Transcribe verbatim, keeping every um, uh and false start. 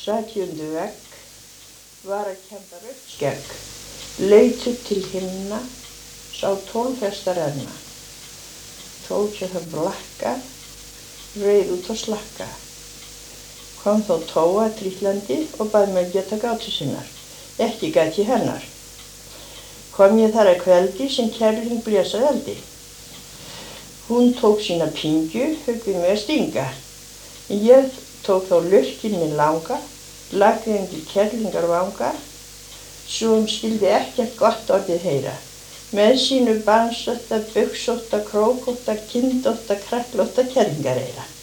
sat ég undir vegg, var að kemba rautt skegg, leit upp til himna, sá tólf hesta renna. Tók ég það blakka, reið út á slakka. Kom þó Tóa trítlandi og bað mig geta gátu sinnar, ekki gat ég hennar. Kom ég þar að kveldi sem kerling blésað eldi. Hún tók sína pingju, högg við mig að stinga. Ég tók þá lurkinn minn langa, lagði undir kerlingar vanga, svo hún skildi ekkert gott orðið heyra. Með sínu bansótta, buxótta, krókótta, kindótta, krakklótta kerlingareyra.